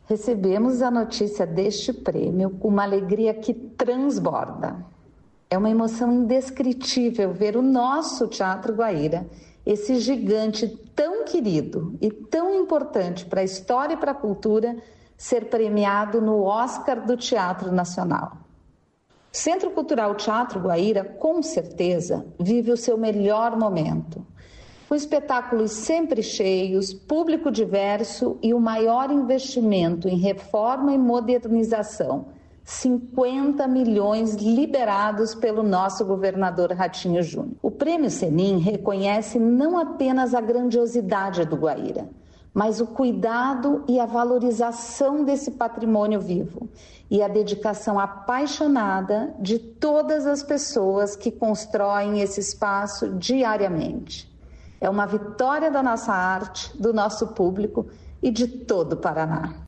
Recebemos a notícia deste prêmio com uma alegria que transborda. É uma emoção indescritível ver o nosso Teatro Guaíra, esse gigante tão querido e tão importante para a história e para a cultura, ser premiado no Oscar do Teatro Nacional. O Centro Cultural Teatro Guaíra, com certeza, vive o seu melhor momento, com espetáculos sempre cheios, público diverso e o maior investimento em reforma e modernização, 50 milhões liberados pelo nosso governador Ratinho Júnior. O Prêmio Senim reconhece não apenas a grandiosidade do Guaíra, mas o cuidado e a valorização desse patrimônio vivo e a dedicação apaixonada de todas as pessoas que constroem esse espaço diariamente. É uma vitória da nossa arte, do nosso público e de todo o Paraná.